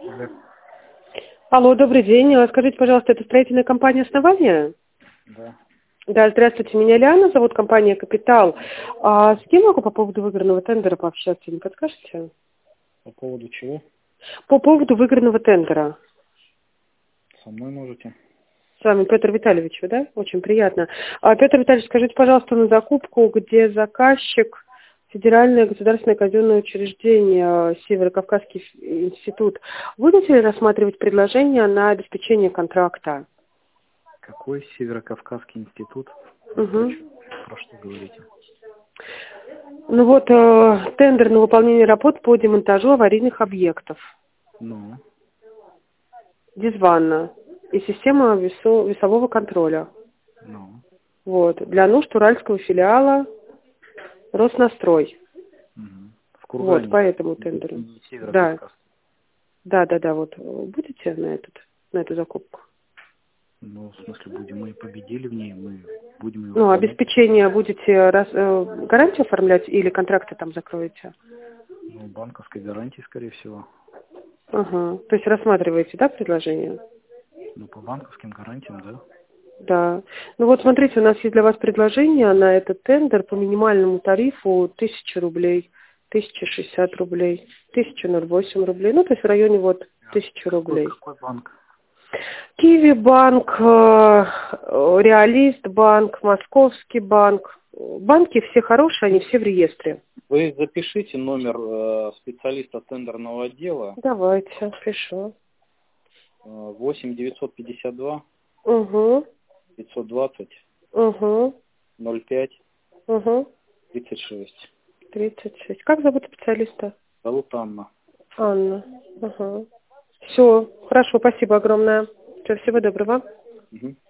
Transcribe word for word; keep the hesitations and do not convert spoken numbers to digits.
Да. Алло, добрый день. А, Скажите, пожалуйста, это строительная компания «Основание»? Да. Да, здравствуйте, меня Лиана зовут, компания «Капитал». А с кем могу по поводу выигранного тендера пообщаться, не подскажете? По поводу чего? По поводу выигранного тендера. Со мной можете. С вами Петр Витальевич, вы, да? Очень приятно. А, Петр Витальевич, скажите, пожалуйста, на закупку, где заказчик Федеральное государственное казенное учреждение Северо-Кавказский институт, будете ли рассматривать предложение на обеспечение контракта? Какой Северо-Кавказский институт? Угу. Про что говорите? Ну вот, э, тендер на выполнение работ по демонтажу аварийных объектов. Ну, Дизванна и система весо- весового контроля. ну. Вот. Для нужд уральского филиала Роснастрой. Угу. В Вот, по Кургане. этому Не, тендеру. не Да, Северо-Кавказ. да, да, да, вот. Будете на этот, на эту закупку? Ну, в смысле, будем мы победили в ней, мы будем ее Ну, выполнять. обеспечение будете раз, э, гарантию оформлять или контракты там закроете? Ну, банковской гарантии, скорее всего. Ага. То есть рассматриваете, да, предложение? Ну, по банковским гарантиям, да. Да. Ну вот смотрите, у нас есть для вас предложение на этот тендер по минимальному тарифу тысяча рублей, тысяча шестьдесят рублей, тысяча восемь рублей, ну то есть в районе вот тысячи Какой, рублей. какой банк? Киви банк, э, Реалист банк, Московский банк. Банки все хорошие, они все в реестре. Вы запишите номер э, специалиста тендерного отдела Давайте, пишу. э, восемь девятьсот пятьдесят два Угу, пятьсот двадцать угу, ноль пять угу. тридцать шесть. тридцать шесть. Как зовут специалиста? Зовут Анна. Анна. Ага. Все, хорошо, спасибо огромное. Всё, всего доброго. Мгм.